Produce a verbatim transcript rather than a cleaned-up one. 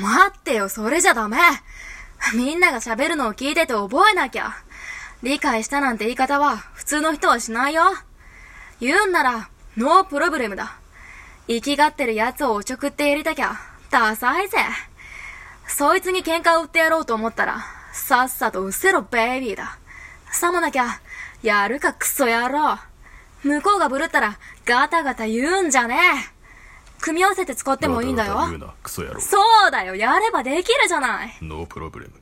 待ってよ、それじゃダメ。みんなが喋るのを聞いてて覚えなきゃ。理解したなんて言い方は普通の人はしないよ。言うんなら、ノープロブレムだ。生きがってる奴をおちょくってやりたきゃ、ダサいぜ。そいつに喧嘩を売ってやろうと思ったら、さっさとうせろベイビーだ。さもなきゃ、やるかクソ野郎。向こうがブルったら、ガタガタ言うんじゃねえ。組み合わせて使ってもいいんだよ。 ガタガタ言うな、クソ野郎。 そうだよ、やればできるじゃない。 ノープロブレム。